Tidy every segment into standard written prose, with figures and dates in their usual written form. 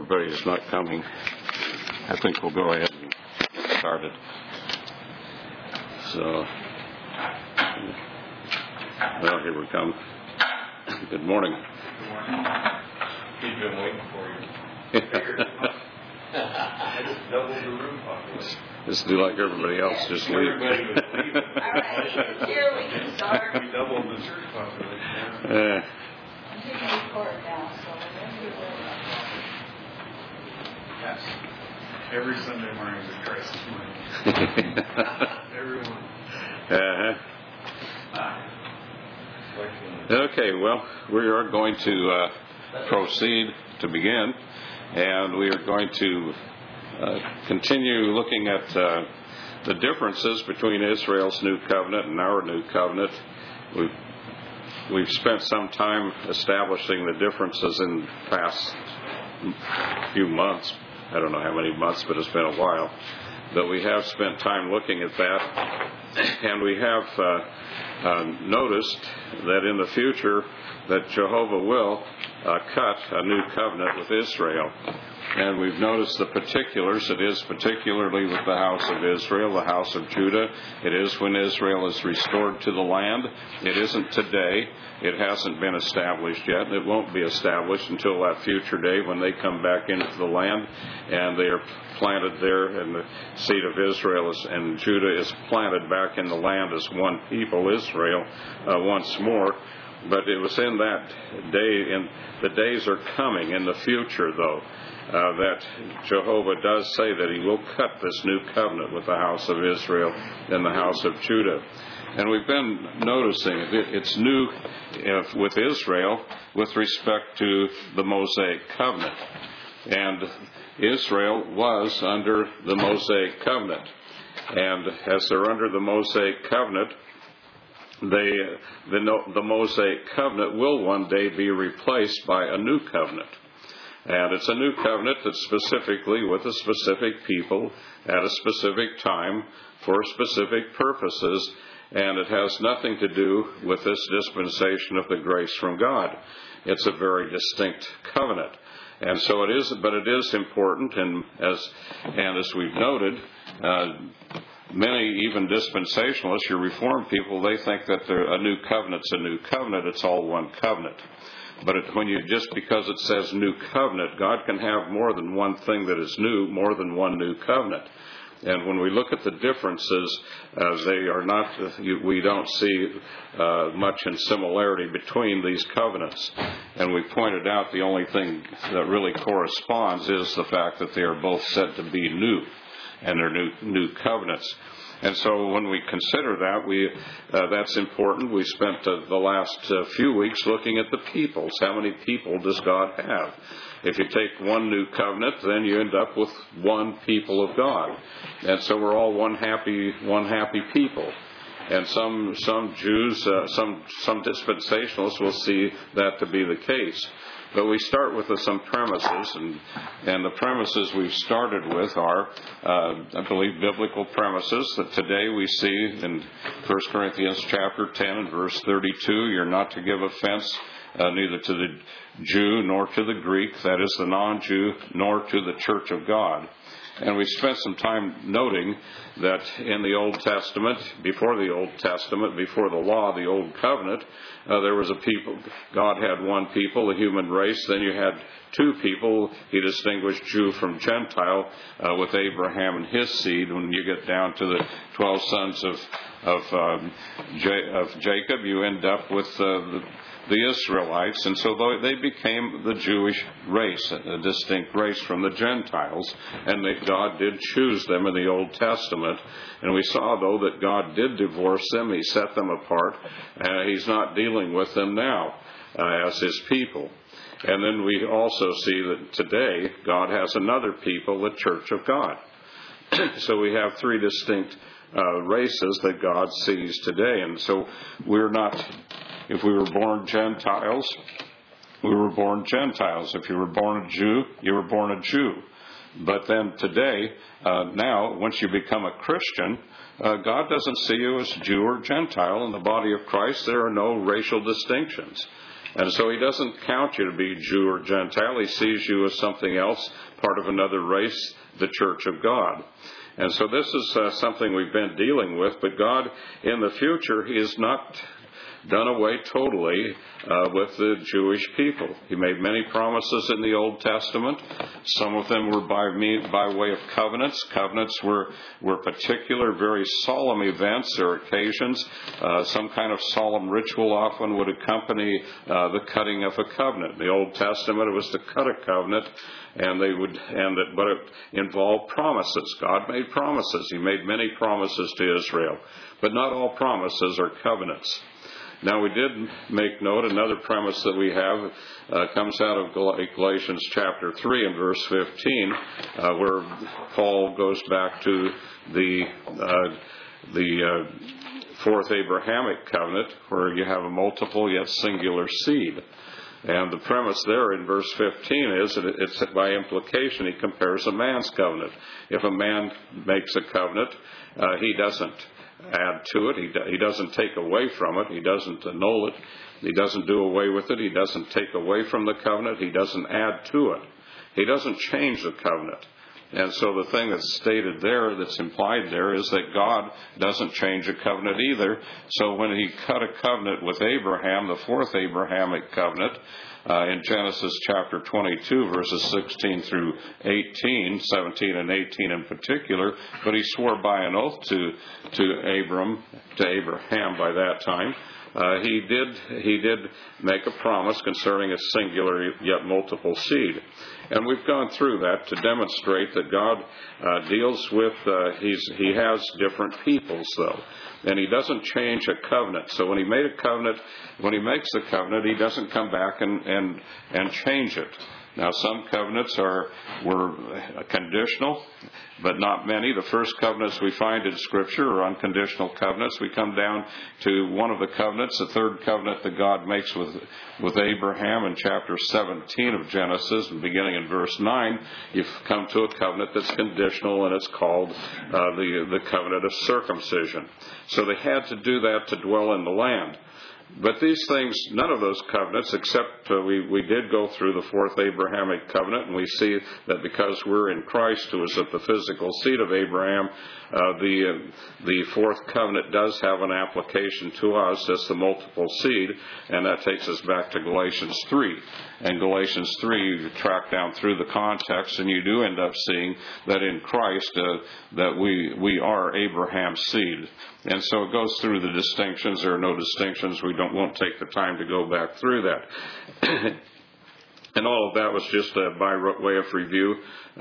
everybody is not coming, I think we'll go ahead and get started. So, well, here we come. Good morning. Good morning. He's been waiting for you. I just doubled the room population. Just do like everybody else, just leave. Everybody was leaving. All right, here we can start. We doubled the church population. I'm taking the record now, so Yes. Every Sunday morning is a crisis morning. Everyone. Okay, well, we are going to proceed to begin, and we are going to continue looking at the differences between Israel's new covenant and our new covenant. We've spent some time establishing the differences in the past few months. I don't know how many months, but it's been a while. But we have spent time looking at that, and we have noticed that in the future that Jehovah will cut a new covenant with Israel. And we've noticed the particulars. It is particularly with the house of Israel, the house of Judah. It is when Israel is restored to the land. It isn't today. It hasn't been established yet. It won't be established until that future day when they come back into the land and they are planted there, and the seed of Israel and Judah is planted back in the land as one people, Israel, once more. But it was in that day, and the days are coming in the future, though, that Jehovah does say that he will cut this new covenant with the house of Israel and the house of Judah. And we've been noticing it's new with Israel with respect to the Mosaic covenant. And Israel was under the Mosaic covenant. And as they're under the Mosaic covenant, the Mosaic covenant will one day be replaced by a new covenant. And it's a new covenant that's specifically with a specific people at a specific time for specific purposes, and it has nothing to do with this dispensation of the grace from God. It's a very distinct covenant. And so it is, but it is important, and as we've noted, many, even dispensationalists, your Reformed people, they think that a new covenant's a new covenant. It's all one covenant. But just because it says new covenant, God can have more than one thing that is new, more than one new covenant. And when we look at the differences, they are not. We don't see much in similarity between these covenants. And we pointed out the only thing that really corresponds is the fact that they are both said to be new, and they're new covenants. And so when we consider that, that's important. We spent the last few weeks looking at the peoples. How many people does God have? If you take one new covenant, then you end up with one people of God. And so we're all one happy people. And some Jews, some dispensationalists will see that to be the case. But we start with some premises, and the premises we've started with are, I believe, biblical premises that today we see in 1 Corinthians chapter 10 and verse 32. You're not to give offense neither to the Jew nor to the Greek, that is the non-Jew, nor to the church of God. And we spent some time noting that in the Old Testament, before the law, the Old Covenant, there was a people. God had one people, the human race. Then you had two people. He distinguished Jew from Gentile with Abraham and his seed. When you get down to the 12 sons of Jacob, you end up with the Israelites, and so they became the Jewish race, a distinct race from the Gentiles, and that God did choose them in the Old Testament. And we saw, though, that God did divorce them. He set them apart. He's not dealing with them now as his people. And then we also see that today God has another people, the Church of God. So we have three distinct races that God sees today. And so we're not... If we were born Gentiles, we were born Gentiles. If you were born a Jew, you were born a Jew. But then today, now, once you become a Christian, God doesn't see you as Jew or Gentile. In the body of Christ, there are no racial distinctions. And so he doesn't count you to be Jew or Gentile. He sees you as something else, part of another race, the church of God. And so this is something we've been dealing with, but God in the future, He is not done away totally with the Jewish people. He made many promises in the Old Testament. Some of them were by way of covenants. Covenants were particular, very solemn events or occasions. Some kind of solemn ritual often would accompany the cutting of a covenant. In the Old Testament, it was to cut a covenant, but it involved promises. God made promises. He made many promises to Israel, but not all promises are covenants. Now, we did make note, another premise that we have comes out of Galatians chapter 3 and verse 15, where Paul goes back to the fourth Abrahamic covenant, where you have a multiple yet singular seed. And the premise there in verse 15 is that it's by implication he compares a man's covenant. If a man makes a covenant, he doesn't add to it. He doesn't take away from it. He doesn't annul it. He doesn't do away with it. He doesn't take away from the covenant. He doesn't add to it. He doesn't change the covenant. And so the thing that's stated there, that's implied there, is that God doesn't change a covenant either. So when he cut a covenant with Abraham, the fourth Abrahamic covenant, in Genesis chapter 22, verses 16 through 18, 17 and 18 in particular, but he swore by an oath to Abraham by that time. He did make a promise concerning a singular yet multiple seed. And we've gone through that to demonstrate that God deals with, he has different peoples though. And he doesn't change a covenant. So when he makes the covenant, he doesn't come back and change it. Now, some covenants were conditional, but not many. The first covenants we find in Scripture are unconditional covenants. We come down to one of the covenants, the third covenant that God makes with Abraham in chapter 17 of Genesis, beginning in verse 9. You've come to a covenant that's conditional, and it's called the covenant of circumcision. So they had to do that to dwell in the land. But these things, none of those covenants, except we did go through the fourth Abrahamic covenant, and we see that because we're in Christ, who is of the physical seed of Abraham, the fourth covenant does have an application to us as the multiple seed, and that takes us back to Galatians 3. And Galatians 3, you track down through the context, and you do end up seeing that in Christ that we are Abraham's seed. And so it goes through the distinctions. There are no distinctions. We won't take the time to go back through that. And all of that was just by way of review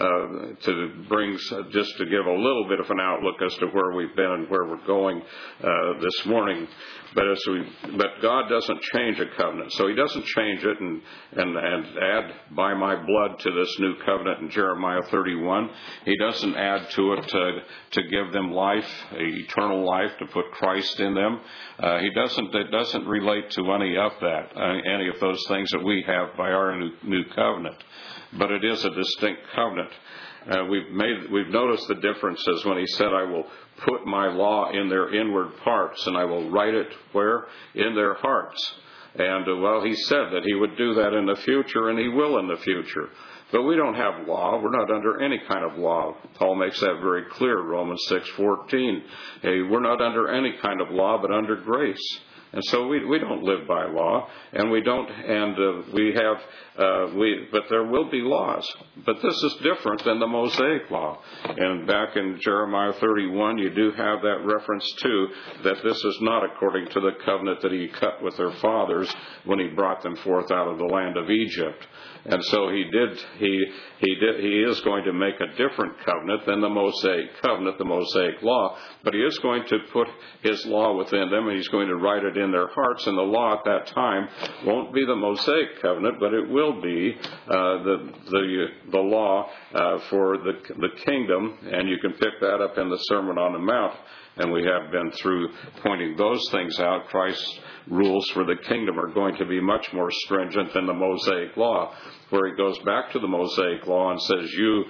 just to give a little bit of an outlook as to where we've been and where we're going this morning. But God doesn't change a covenant, so He doesn't change it and add by my blood to this new covenant in Jeremiah 31. He doesn't add to it to give them life, eternal life, to put Christ in them. It doesn't relate to any of that, any of those things that we have by our new covenant. But it is a distinct covenant. We've noticed the differences when He said, I will put my law in their inward parts, and I will write it where? In their hearts. And, He said that He would do that in the future, and He will in the future. But we don't have law. We're not under any kind of law. Paul makes that very clear, Romans 6:14. Hey, we're not under any kind of law, but under grace. And so we don't live by law, and we don't, and but there will be laws. But this is different than the Mosaic law. And back in Jeremiah 31, you do have that reference too, that this is not according to the covenant that He cut with their fathers when He brought them forth out of the land of Egypt. And so He is going to make a different covenant than the Mosaic covenant, the Mosaic law, but He is going to put His law within them, and He's going to write it in their hearts, and the law at that time won't be the Mosaic covenant, but it will be the law for the kingdom, and you can pick that up in the Sermon on the Mount and we have been through pointing those things out. Christ's rules for the kingdom are going to be much more stringent than the Mosaic law, where he goes back to the Mosaic law and says, you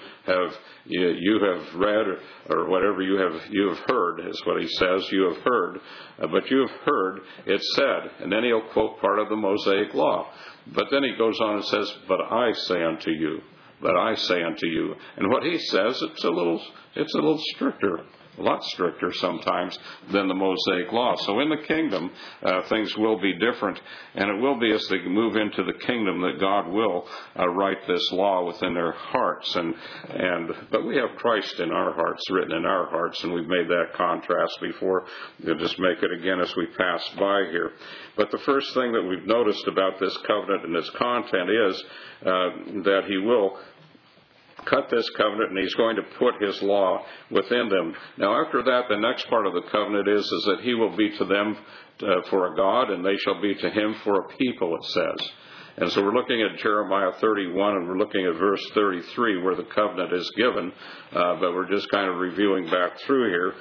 have read, or whatever you have heard, is what he says. You have heard, but you have heard it said. And then he'll quote part of the Mosaic law. But then he goes on and says, but I say unto you. But I say unto you. And what he says, it's a little stricter, a lot stricter sometimes than the Mosaic law. So in the kingdom, things will be different, and it will be as they move into the kingdom that God will write this law within their hearts. But we have Christ in our hearts, written in our hearts, and we've made that contrast before. We'll just make it again as we pass by here. But the first thing that we've noticed about this covenant and its content is that he will cut this covenant, and he's going to put his law within them. Now, after that, the next part of the covenant is that he will be to them for a God, and they shall be to him for a people, it says. And so we're looking at Jeremiah 31, and we're looking at verse 33, where the covenant is given, but we're just kind of reviewing back through here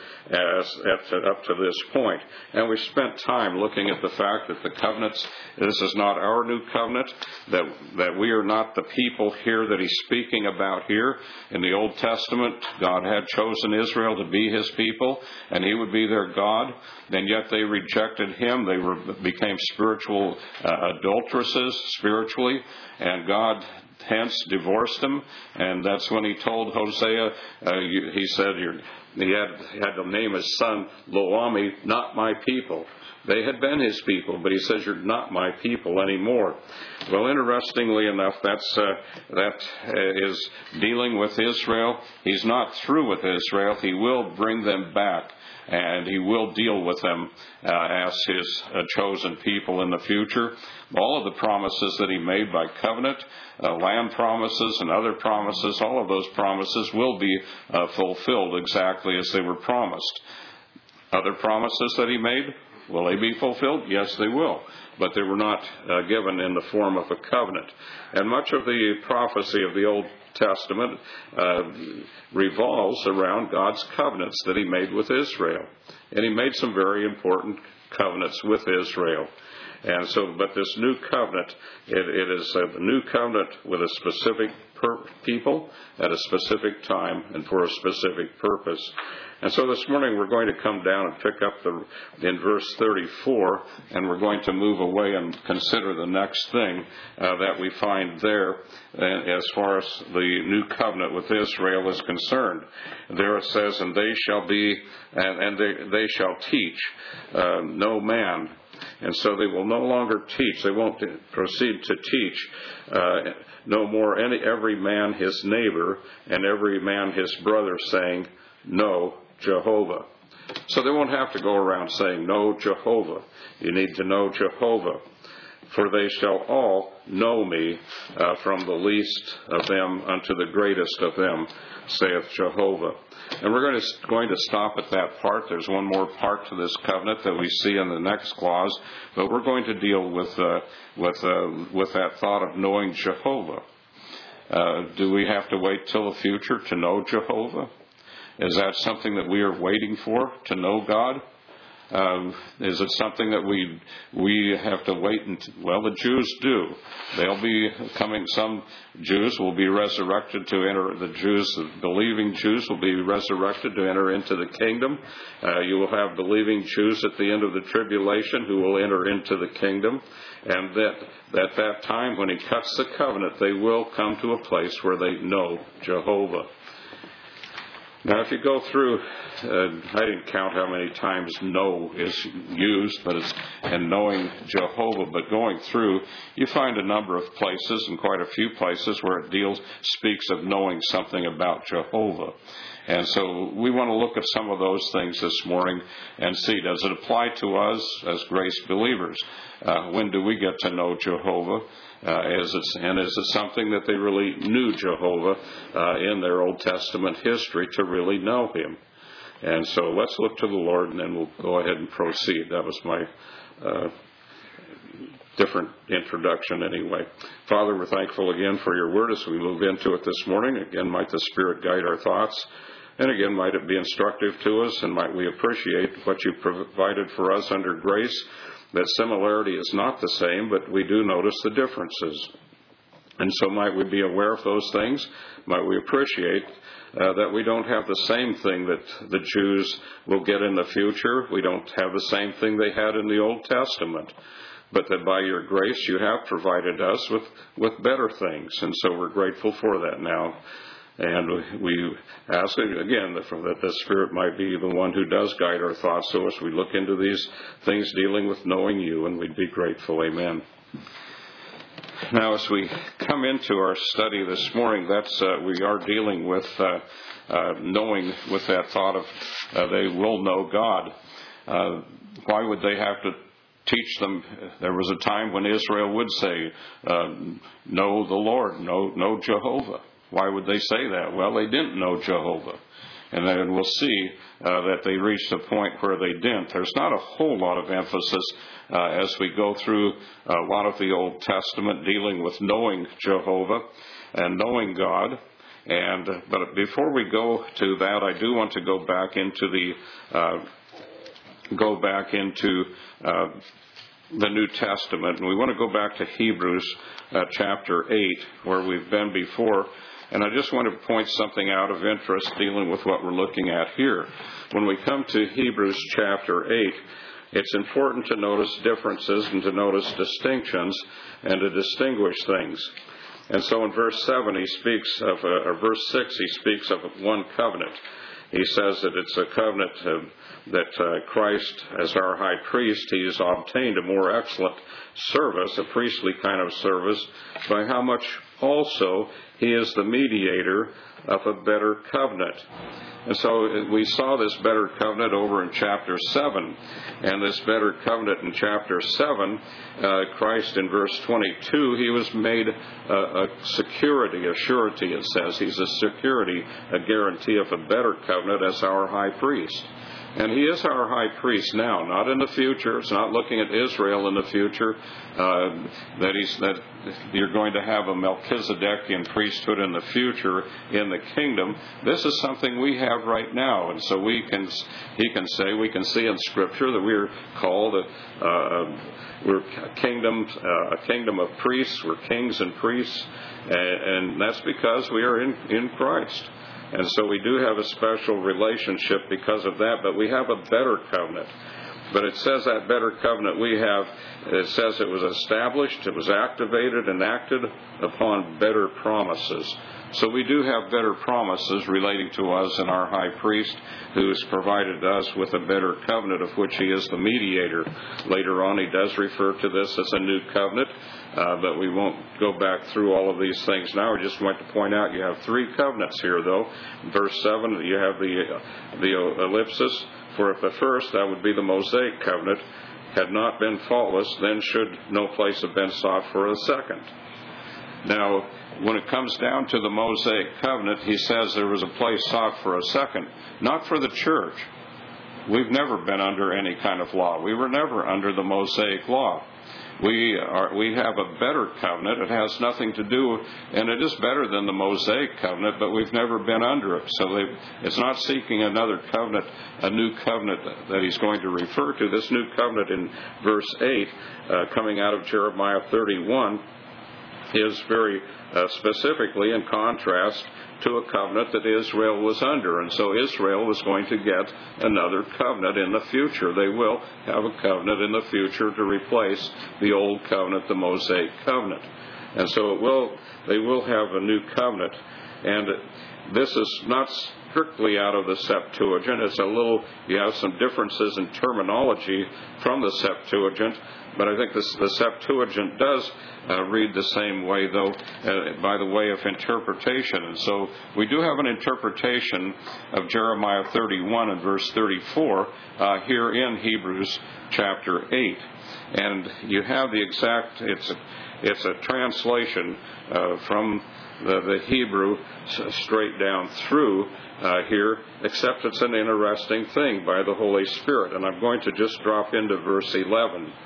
up to this point. And we spent time looking at the fact that the covenants, this is not our new covenant, that we are not the people here that he's speaking about here. In the Old Testament, God had chosen Israel to be his people, and he would be their God, and yet they rejected him. They became spiritual adulteresses, spiritually, and God hence divorced them. And that's when he told Hosea, he said he had to name his son Lo-Ami, not my people. They had been his people, but he says, you're not my people anymore. Well, interestingly enough, that is dealing with Israel. He's not through with Israel. He will bring them back, and he will deal with them as his chosen people in the future. All of the promises that he made by covenant, land promises and other promises, all of those promises will be fulfilled exactly as they were promised. Other promises that he made, will they be fulfilled? Yes, they will. But they were not given in the form of a covenant. And much of the prophecy of the Old Testament revolves around God's covenants that he made with Israel. And he made some very important covenants with Israel. And so, but this new covenant, it is a new covenant with a specific people at a specific time and for a specific purpose. And so this morning we're going to come down and pick up in verse 34, and we're going to move away and consider the next thing that we find there as far as the new covenant with Israel is concerned. There it says, and they shall be, and they shall teach no man. And so they will no longer teach. They won't proceed to teach no more every man his neighbor and every man his brother, saying, know Jehovah. So they won't have to go around saying, know Jehovah. You need to know Jehovah. For they shall all know me, from the least of them unto the greatest of them, saith Jehovah. And we're going to stop at that part. There's one more part to this covenant that we see in the next clause, but we're going to deal with that thought of knowing Jehovah. Do we have to wait till the future to know Jehovah? Is that something that we are waiting for, to know God? Is it something that we have to wait until? Well, the Jews do. They'll be coming. Some Jews will be resurrected to enter. The believing Jews will be resurrected to enter into the kingdom. You will have believing Jews at the end of the tribulation who will enter into the kingdom. And at that time, when he cuts the covenant, they will come to a place where they know Jehovah. Now, if you go through, I didn't count how many times know is used, but it's in knowing Jehovah. But going through, you find a number of places, and quite a few places, where it speaks of knowing something about Jehovah. And so we want to look at some of those things this morning and see, does it apply to us as grace believers? When do we get to know Jehovah? Is it something that they really knew Jehovah in their Old Testament history to really know him? And so let's look to the Lord, and then we'll go ahead and proceed. That was my different introduction anyway. Father, we're thankful again for your word as we move into it this morning. Again, might the Spirit guide our thoughts. And again, might it be instructive to us, and might we appreciate what you provided for us under grace, that similarity is not the same, but we do notice the differences. And so might we be aware of those things? Might we appreciate that we don't have the same thing that the Jews will get in the future? We don't have the same thing they had in the Old Testament. But that by your grace you have provided us with better things. And so we're grateful for that now. And we ask again that the Spirit might be the one who does guide our thoughts so as we look into these things dealing with knowing you, and we'd be grateful. Amen. Now, as we come into our study this morning, we are dealing with knowing, with that thought of they will know God. Why would they have to teach them? There was a time when Israel would say, know the Lord, know Jehovah. Why would they say that? Well, they didn't know Jehovah. And then we'll see that they reached a point where they didn't. There's not a whole lot of emphasis as we go through a lot of the Old Testament dealing with knowing Jehovah and knowing God. But before we go to that, I do want to go back into the New Testament. And we want to go back to Hebrews chapter 8, where we've been before. And I just want to point something out of interest dealing with what we're looking at here. When we come to Hebrews chapter 8, it's important to notice differences and to notice distinctions and to distinguish things. And so in verse 7 he speaks of, or verse 6 he speaks of one covenant. He says that it's a covenant that Christ, as our high priest, he has obtained a more excellent service, a priestly kind of service, by how much also he is the mediator of a better covenant. And so we saw this better covenant over in chapter 7. And this better covenant in chapter 7, Christ in verse 22, he was made a security, a surety, it says. He's a security, a guarantee of a better covenant as our high priest. And he is our high priest now, not in the future. It's not looking at Israel in the future, that you're going to have a Melchizedekian priesthood in the future in the kingdom. This is something we have right now. And so we can see in Scripture that we're called we're a kingdom of priests. We're kings and priests. And that's because we are in Christ. And so we do have a special relationship because of that, but we have a better covenant. But it says that better covenant we have, it says it was established, it was activated and acted upon better promises. So we do have better promises relating to us and our high priest, who has provided us with a better covenant of which he is the mediator. Later on he does refer to this as a new covenant, but we won't go back through all of these things now. We just want to point out you have three covenants here, though. In verse 7, you have the ellipsis. For if the first, that would be the Mosaic covenant, had not been faultless, then should no place have been sought for a second. Now, when it comes down to the Mosaic covenant, he says there was a place sought for a second, not for the church. We've never been under any kind of law. We were never under the Mosaic law. We have a better covenant. It has nothing to do, and it is better than the Mosaic covenant, but we've never been under it. So it's not seeking another covenant, a new covenant that he's going to refer to. This new covenant in verse 8, coming out of Jeremiah 31, is very specifically in contrast to a covenant that Israel was under. And so Israel was going to get another covenant in the future. They will have a covenant in the future to replace the old covenant, the Mosaic covenant. And so they will have a new covenant. And this is not strictly out of the Septuagint. It's you have some differences in terminology from the Septuagint, but I think the Septuagint does read the same way, though, by the way of interpretation. And so we do have an interpretation of Jeremiah 31 and verse 34 here in Hebrews chapter 8. And you have the exact, it's a translation from the Hebrew straight down through here, except it's an interesting thing by the Holy Spirit. And I'm going to just drop into verse 11.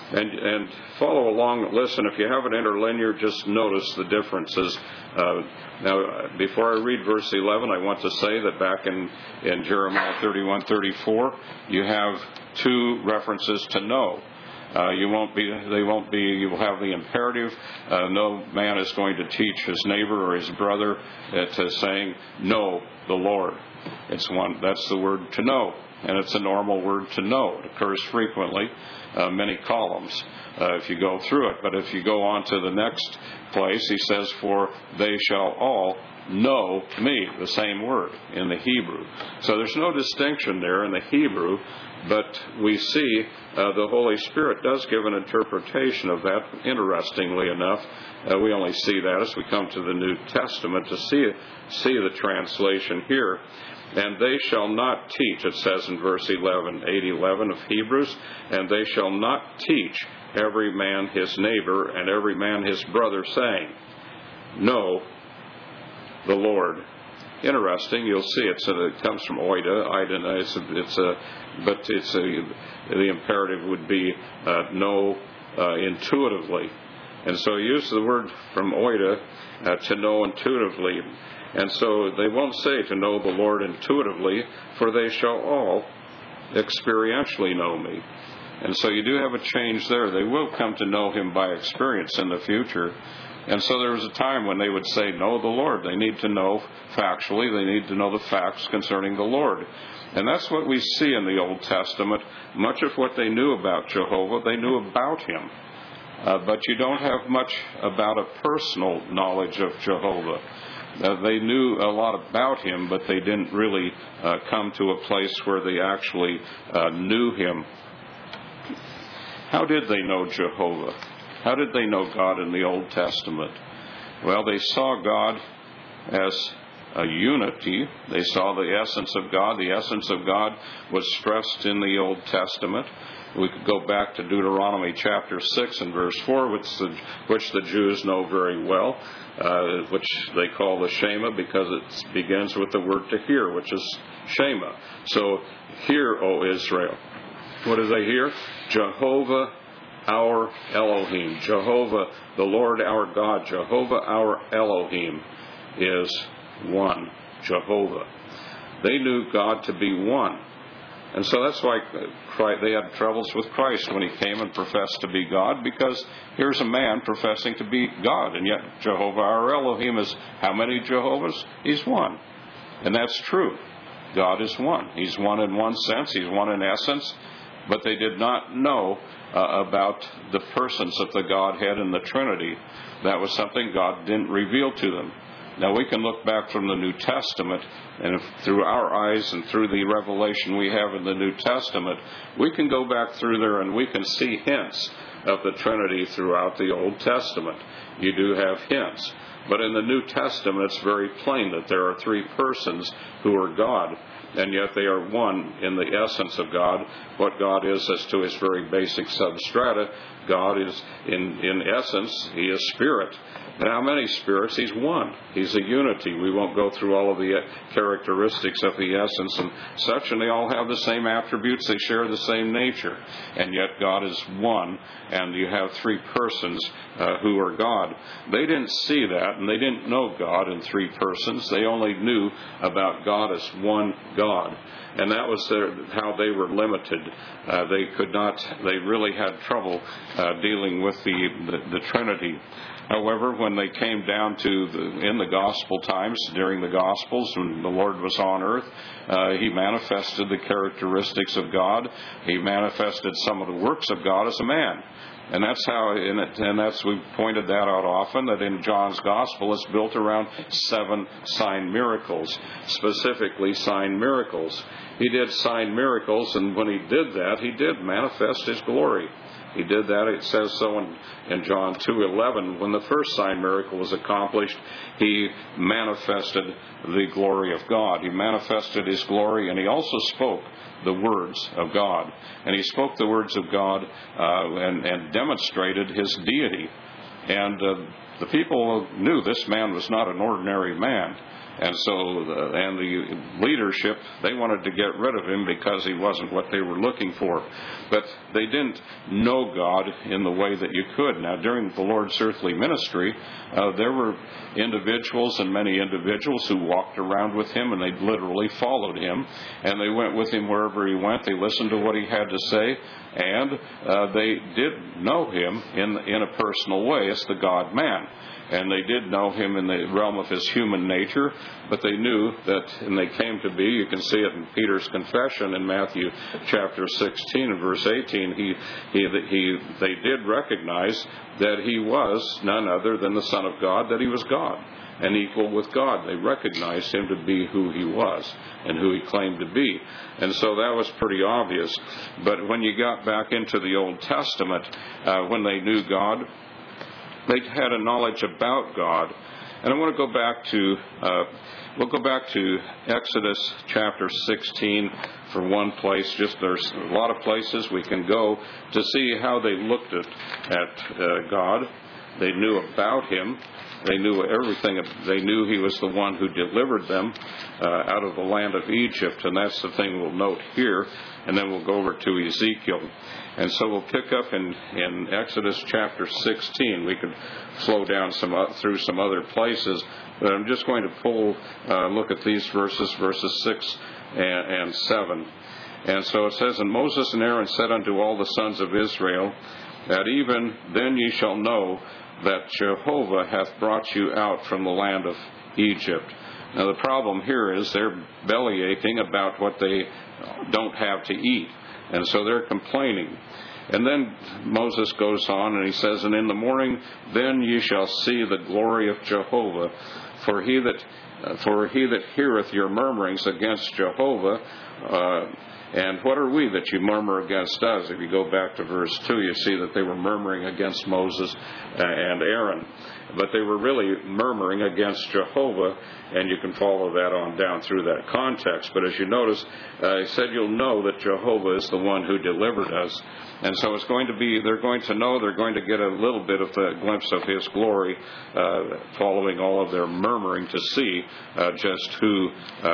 And follow along, listen, if you have an interlinear, just notice the differences. Now, before I read verse 11, I want to say that back in Jeremiah 31:34, you have two references to know. You will have the imperative. No man is going to teach his neighbor or his brother to saying, know the Lord. That's the word to know. And it's a normal word to know. It occurs frequently, many columns, if you go through it. But if you go on to the next place, he says, for they shall all know me, the same word in the Hebrew. So there's no distinction there in the Hebrew, but we see the Holy Spirit does give an interpretation of that. Interestingly enough, we only see that as we come to the New Testament to see the translation here. And they shall not teach, it says in verse 8:11 of Hebrews, and they shall not teach every man his neighbor and every man his brother, saying, know the Lord. Interesting, you'll see it comes from oida. The imperative would be know intuitively. And so he used the word from oida to know intuitively. And so they won't say to know the Lord intuitively, for they shall all experientially know me. And so you do have a change there. They will come to know him by experience in the future. And so there was a time when they would say, know the Lord. They need to know factually. They need to know the facts concerning the Lord. And that's what we see in the Old Testament. Much of what they knew about Jehovah, they knew about him. But you don't have much about a personal knowledge of Jehovah. They knew a lot about him, but they didn't really come to a place where they actually knew him. How did they know Jehovah? How did they know God in the Old Testament? Well, they saw God as a unity. They saw the essence of God. The essence of God was stressed in the Old Testament. We could go back to Deuteronomy chapter 6 and verse 4, which the Jews know very well, which they call the Shema, because it begins with the word to hear, which is Shema. So, hear, O Israel. What do they hear? Jehovah our Elohim. Jehovah, the Lord our God. Jehovah our Elohim is one. Jehovah. They knew God to be one. And so that's why they had troubles with Christ when he came and professed to be God, because here's a man professing to be God, and yet Jehovah our Elohim is how many Jehovahs? He's one. And that's true. God is one. He's one in one sense. He's one in essence. But they did not know about the persons of the Godhead and the Trinity. That was something God didn't reveal to them. Now, we can look back from the New Testament, and through our eyes and through the revelation we have in the New Testament, we can go back through there and we can see hints of the Trinity throughout the Old Testament. You do have hints. But in the New Testament, it's very plain that there are three persons who are God, and yet they are one in the essence of God. What God is as to his very basic substrata, God is, in essence, he is spirit. And how many spirits? He's one. He's a unity. We won't go through all of the characteristics of the essence and such, and they all have the same attributes. They share the same nature. And yet God is one, and you have three persons who are God. They didn't see that, and they didn't know God in three persons. They only knew about God as one God. And that was how they were limited. They really had trouble dealing with the Trinity. However, when they came down in the gospel times, during the Gospels, when the Lord was on earth, he manifested the characteristics of God. He manifested some of the works of God as a man. And that's how, we've pointed that out often, that in John's Gospel it's built around 7 sign miracles, specifically sign miracles. He did sign miracles, and when he did that, he did manifest his glory. He did that, it says so in John 2:11. When the first sign miracle was accomplished, he manifested the glory of God. He manifested his glory, and he also spoke the words of God. And he spoke the words of God and demonstrated his deity. And the people knew this man was not an ordinary man. And so, the leadership, they wanted to get rid of him because he wasn't what they were looking for. But they didn't know God in the way that you could. Now, during the Lord's earthly ministry, there were individuals, and many individuals, who walked around with him, and they literally followed him. And they went with him wherever he went. They listened to what he had to say. And they did know him in a personal way as the God-man. And they did know him in the realm of his human nature, but they knew that, and they came to be, you can see it in Peter's confession in Matthew chapter 16 and verse 18, they did recognize that he was none other than the Son of God, that he was God and equal with God. They recognized him to be who he was and who he claimed to be. And so that was pretty obvious. But when you got back into the Old Testament, when they knew God, they had a knowledge about God. And I want to go back to, we'll go back to Exodus chapter 16 for one place. There's a lot of places we can go to see how they looked at God. They knew about him. They knew everything. They knew he was the one who delivered them out of the land of Egypt. And that's the thing we'll note here. And then we'll go over to Ezekiel. And so we'll pick up in Exodus chapter 16. We could flow down through some other places. But I'm just going to look at these verses 6 and 7. And so it says, And Moses and Aaron said unto all the sons of Israel, that even then ye shall know that Jehovah hath brought you out from the land of Egypt. Now the problem here is they're bellyaching about what they don't have to eat. And so they're complaining. And then Moses goes on and he says, And in the morning then ye shall see the glory of Jehovah, for he that heareth your murmurings against Jehovah, and what are we that you murmur against us? If you go back to verse 2, you see that they were murmuring against Moses and Aaron. But they were really murmuring against Jehovah, and you can follow that on down through that context. But as you notice, he said, You'll know that Jehovah is the one who delivered us. And so it's going to be, they're going to know, they're going to get a little bit of the glimpse of his glory, following all of their murmuring to see just who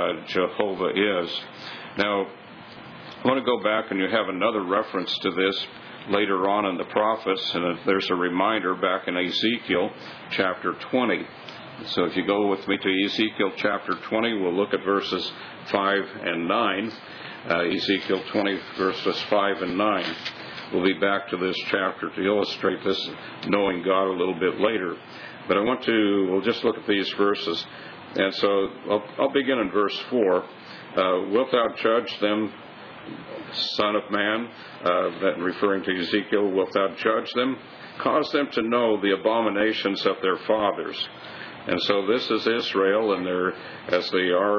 Jehovah is. Now, I want to go back, and you have another reference to this later on in the prophets, and there's a reminder back in Ezekiel chapter 20. So if you go with me to Ezekiel chapter 20, we'll look at verses 5 and 9. Ezekiel 20, verses 5 and 9. We'll be back to this chapter to illustrate this knowing God a little bit later. But we'll just look at these verses. And so I'll begin in verse 4. Wilt thou judge them, Son of man, that referring to Ezekiel, wilt thou judge them? Cause them to know the abominations of their fathers. And so this is Israel, and as they are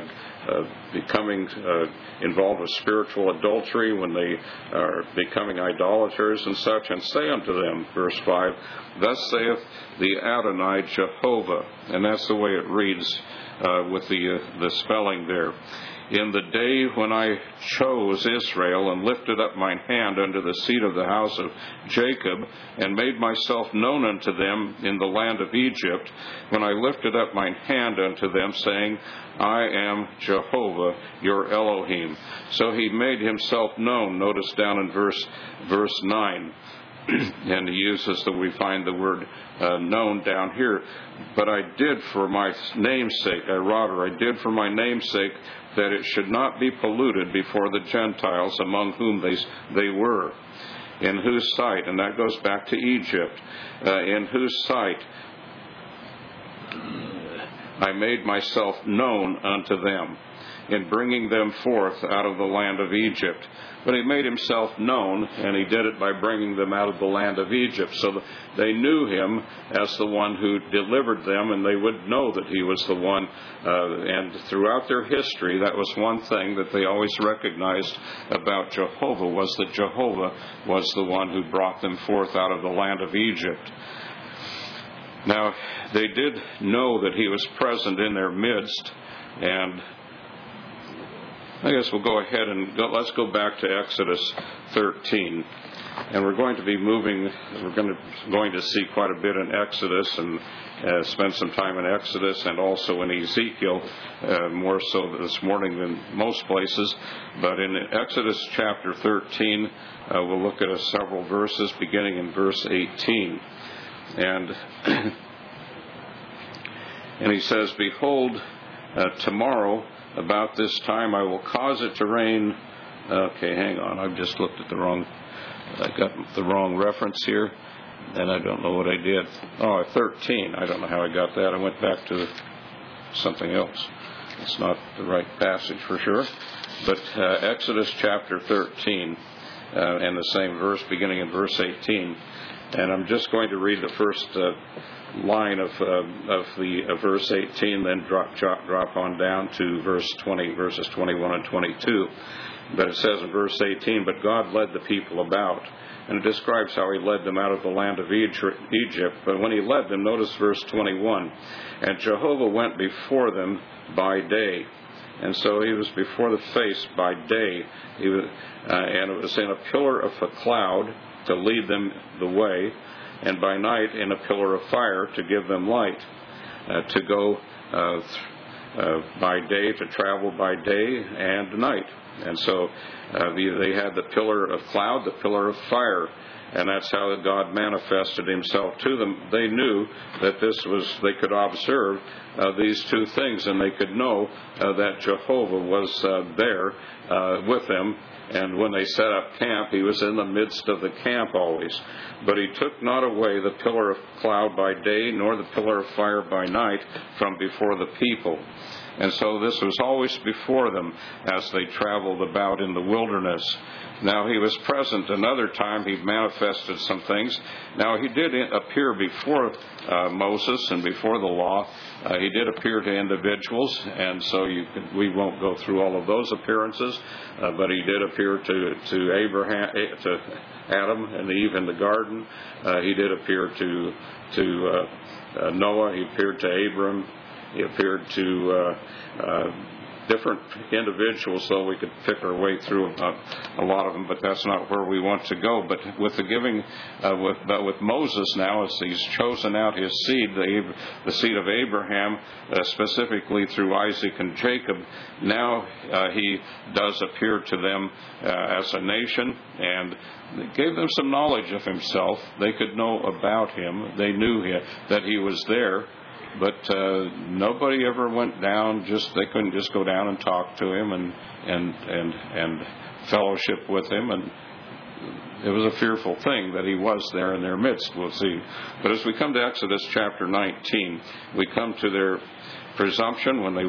becoming involved with spiritual adultery, when they are becoming idolaters and such, and say unto them, verse 5, Thus saith the Adonai Jehovah, and that's the way it reads with the spelling there. In the day when I chose Israel and lifted up mine hand unto the seed of the house of Jacob and made myself known unto them in the land of Egypt, when I lifted up mine hand unto them, saying, I am Jehovah, your Elohim. So he made himself known. Notice down in verse 9. And he uses we find the word known down here. But I did for my name's sake, I did for my name's sake, that it should not be polluted before the Gentiles among whom they were, in whose sight, and that goes back to Egypt, in whose sight I made myself known unto them, in bringing them forth out of the land of Egypt. But he made himself known, and he did it by bringing them out of the land of Egypt. So they knew him as the one who delivered them, and they would know that he was the one. And throughout their history, that was one thing that they always recognized about Jehovah, was that Jehovah was the one who brought them forth out of the land of Egypt. Now, they did know that he was present in their midst, and I guess we'll go ahead and let's go back to Exodus 13. And we're going to be going to see quite a bit in Exodus and spend some time in Exodus and also in Ezekiel, more so this morning than most places. But in Exodus chapter 13, we'll look at several verses beginning in verse 18. And he says, "Behold, tomorrow about this time I will cause it to rain." Okay, hang on. I've just looked at I got the wrong reference here, and I don't know what I did. 13. I don't know how I got that. I went back to something else. It's not the right passage for sure. But Exodus chapter 13, and the same verse beginning in verse 18. And I'm just going to read the first line of the verse 18, then drop on down to verses 21 and 22. But it says in verse 18, "But God led the people about." And it describes how he led them out of the land of Egypt. But when he led them, notice verse 21, "And Jehovah went before them by day." And so he was before the face by day. And it was in a pillar of a cloud to lead them the way, and by night in a pillar of fire to give them light, to go by day, to travel by day and night. And so they had the pillar of cloud, the pillar of fire, and that's how God manifested himself to them. They knew that they could observe these two things, and they could know that Jehovah was there with them. And when they set up camp, he was in the midst of the camp always. But he took not away the pillar of cloud by day, nor the pillar of fire by night from before the people. And so this was always before them as they traveled about in the wilderness. Now he was present another time. He manifested some things. Now he did appear before Moses and before the law. He did appear to individuals, and so we won't go through all of those appearances. But he did appear to Abraham, to Adam and Eve in the garden. He did appear to Noah. He appeared to Abram. He appeared to different individuals, so we could pick our way through a lot of them, but that's not where we want to go. But with the giving, with Moses now, as he's chosen out his seed, the seed of Abraham, specifically through Isaac and Jacob, now he does appear to them as a nation, and gave them some knowledge of himself. They could know about him. They knew that he was there. But nobody ever went down. They couldn't just go down and talk to him and fellowship with him. And it was a fearful thing that he was there in their midst. We'll see. But as we come to Exodus chapter 19, we come to their presumption when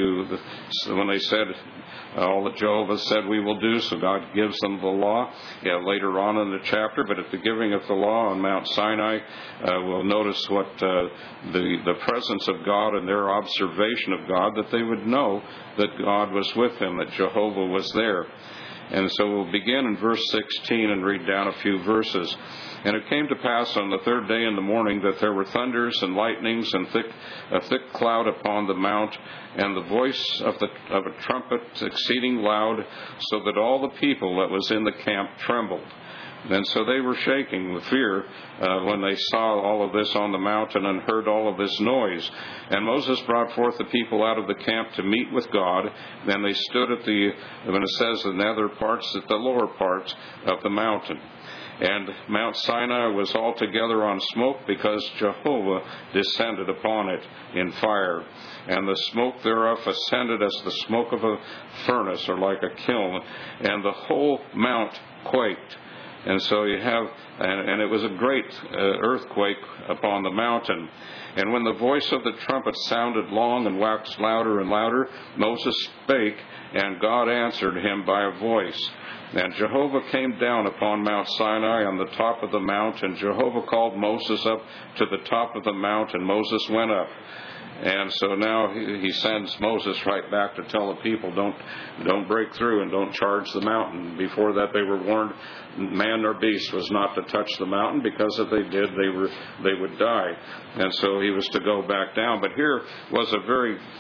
they said all that Jehovah said we will do, so God gives them the law. Later on in the chapter, but at the giving of the law on Mount Sinai, we'll notice what the presence of God and their observation of God, that they would know that God was with them, that Jehovah was there. And so we'll begin in verse 16 and read down a few verses. "And it came to pass on the third day in the morning that there were thunders and lightnings and a thick cloud upon the mount, and the voice of a trumpet exceeding loud, so that all the people that was in the camp trembled. And so they were shaking with fear when they saw all of this on the mountain and heard all of this noise. And Moses brought forth the people out of the camp to meet with God. Then they stood when it says the nether parts, at the lower parts of the mountain. And Mount Sinai was altogether on smoke, because Jehovah descended upon it in fire. And the smoke thereof ascended as the smoke of a furnace, or like a kiln, and the whole mount quaked. And so you have, and it was a great earthquake upon the mountain. And when the voice of the trumpet sounded long and waxed louder and louder, Moses spake, and God answered him by a voice. And Jehovah came down upon Mount Sinai on the top of the mount, and Jehovah called Moses up to the top of the mount, and Moses went up. And so now he sends Moses right back to tell the people, don't break through and don't charge the mountain. Before that they were warned, man or beast was not to touch the mountain, because if they did, they would die. And so he was to go back down. But here was a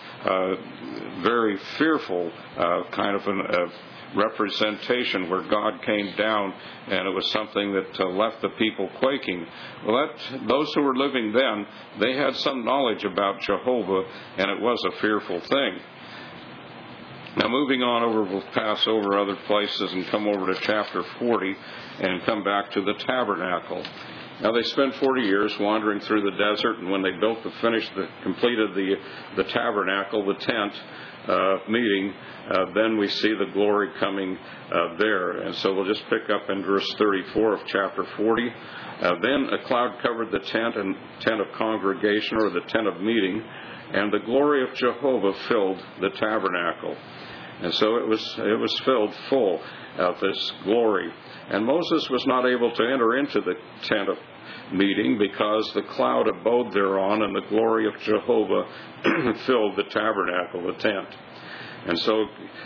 very fearful kind of a representation where God came down, and it was something that left the people quaking. Well, those who were living then, they had some knowledge about Jehovah, and it was a fearful thing. Now, moving on over, we'll pass over other places and come over to chapter 40 and come back to the tabernacle. Now, they spent 40 years wandering through the desert, and when they completed the tabernacle, the tent meeting, then we see the glory coming there. And so we'll just pick up in verse 34 of chapter 40. Then a cloud covered the tent of congregation, or the tent of meeting, and the glory of Jehovah filled the tabernacle. And so it was filled full of this glory. And Moses was not able to enter into the tent of meeting, because the cloud abode thereon, and the glory of Jehovah filled the tabernacle, the tent. And so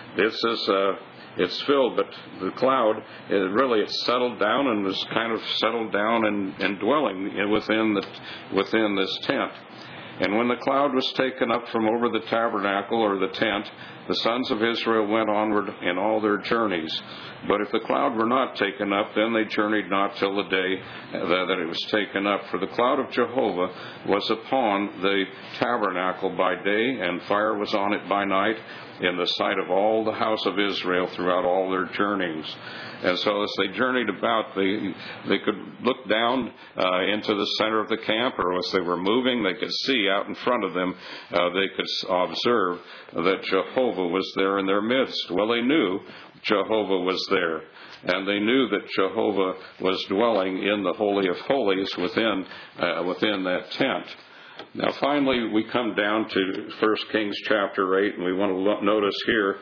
it's filled, but the cloud, it's settled down, and was kind of settled down and dwelling within this tent. And when the cloud was taken up from over the tabernacle, or the tent, the sons of Israel went onward in all their journeys. But if the cloud were not taken up, then they journeyed not till the day that it was taken up. For the cloud of Jehovah was upon the tabernacle by day, and fire was on it by night, in the sight of all the house of Israel throughout all their journeys. And so as they journeyed about, they could look down into the center of the camp, or as they were moving, they could see out in front of them, they could observe that Jehovah was there in their midst. Well, they knew Jehovah was there, and they knew that Jehovah was dwelling in the Holy of Holies within that tent. Now, finally, we come down to 1 Kings chapter 8, and we want to notice here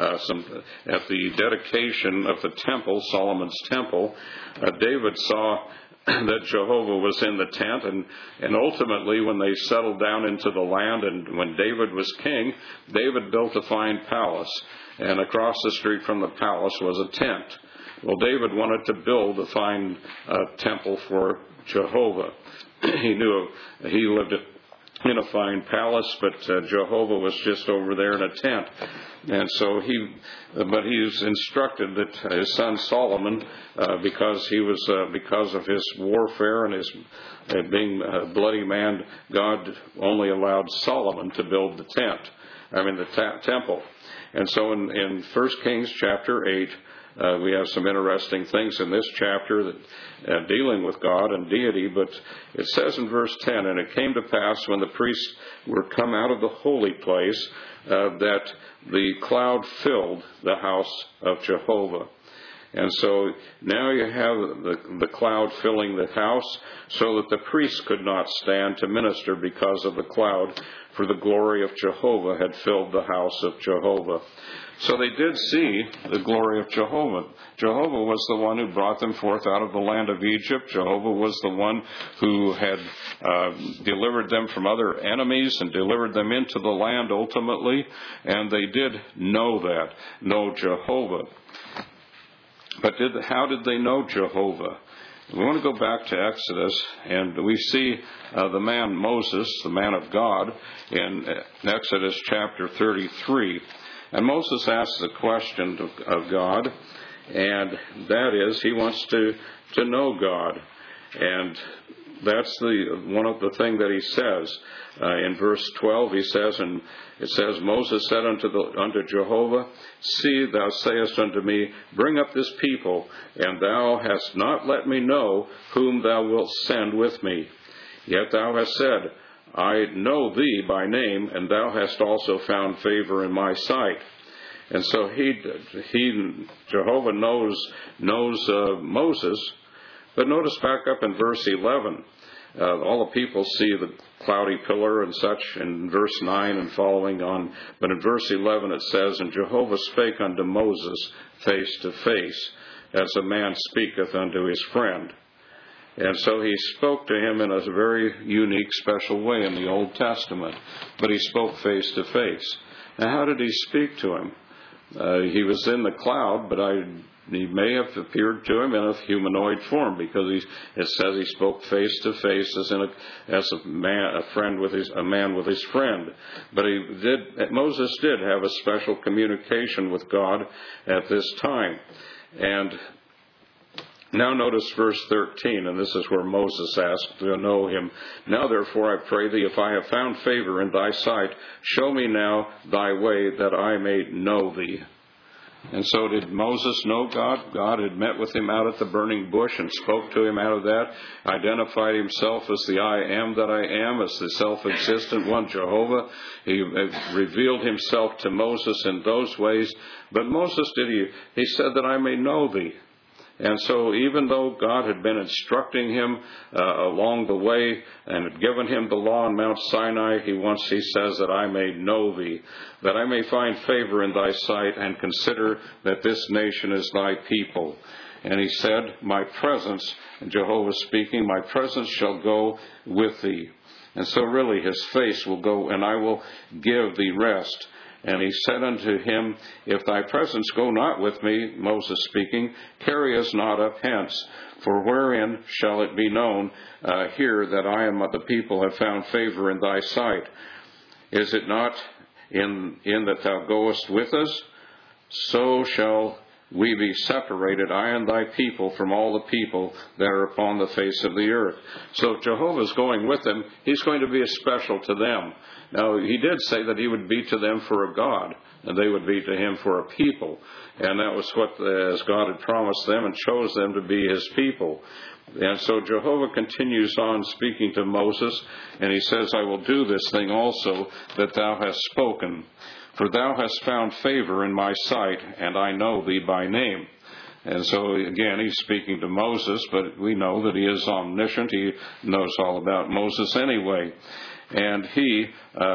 at the dedication of the temple, Solomon's temple, David saw that Jehovah was in the tent, and ultimately when they settled down into the land, and when David was king, David built a fine palace, and across the street from the palace was a tent. Well, David wanted to build a fine temple for Jehovah. He knew he lived in a fine palace, but Jehovah was just over there in a tent. And so he was instructed that his son Solomon, because of his warfare and his being a bloody man, God only allowed Solomon to build the temple. And so in 1 Kings chapter 8, we have some interesting things in this chapter that dealing with God and deity, but it says in verse 10, "And it came to pass when the priests were come out of the holy place, that the cloud filled the house of Jehovah." And so now you have the cloud filling the house, so that the priests could not stand to minister because of the cloud, for the glory of Jehovah had filled the house of Jehovah. So they did see the glory of Jehovah. Jehovah was the one who brought them forth out of the land of Egypt. Jehovah was the one who had delivered them from other enemies and delivered them into the land ultimately. And they did know Jehovah. But how did they know Jehovah? We want to go back to Exodus, and we see the man Moses, the man of God, in Exodus chapter 33. And Moses asks a question of God, and that is, he wants to know God. And that's one of the thing that he says. In verse 12, he says, and it says, "Moses said unto Jehovah, See, thou sayest unto me, Bring up this people, and thou hast not let me know whom thou wilt send with me. Yet thou hast said, I know thee by name, and thou hast also found favor in my sight." And so Jehovah knows Moses. But notice back up in verse 11. All the people see the cloudy pillar and such in verse 9 and following on. But in verse 11 it says, "And Jehovah spake unto Moses face to face, as a man speaketh unto his friend." And so he spoke to him in a very unique, special way in the Old Testament. But he spoke face to face. Now, how did he speak to him? He was in the cloud, but he may have appeared to him in a humanoid form, because it says he spoke face to face, as a man with his friend. But Moses did have a special communication with God at this time. And now notice verse 13, and this is where Moses asked to know him. Now therefore I pray thee, if I have found favor in thy sight, show me now thy way, that I may know thee. And so did Moses know God? God had met with him out at the burning bush and spoke to him out of that, identified himself as the I am that I am, as the self-existent one, Jehovah. He revealed himself to Moses in those ways. But Moses he said that I may know thee. And so even though God had been instructing him along the way and had given him the law on Mount Sinai, he says that I may know thee, that I may find favor in thy sight, and consider that this nation is thy people. And he said, my presence, Jehovah speaking, my presence shall go with thee. And so really his face will go, and I will give thee rest. And he said unto him, if thy presence go not with me, Moses speaking, carry us not up hence. For wherein shall it be known here that I am of the people have found favor in thy sight? Is it not in that thou goest with us? So shall we be separated, I and thy people, from all the people that are upon the face of the earth. So if Jehovah's going with them, he's going to be special to them. Now, he did say that he would be to them for a God, and they would be to him for a people. And that was what, as God had promised them and chose them to be his people. And so Jehovah continues on speaking to Moses, and he says, I will do this thing also that thou hast spoken. For thou hast found favor in my sight, and I know thee by name. And so, again, he's speaking to Moses, but we know that he is omniscient. He knows all about Moses anyway. And he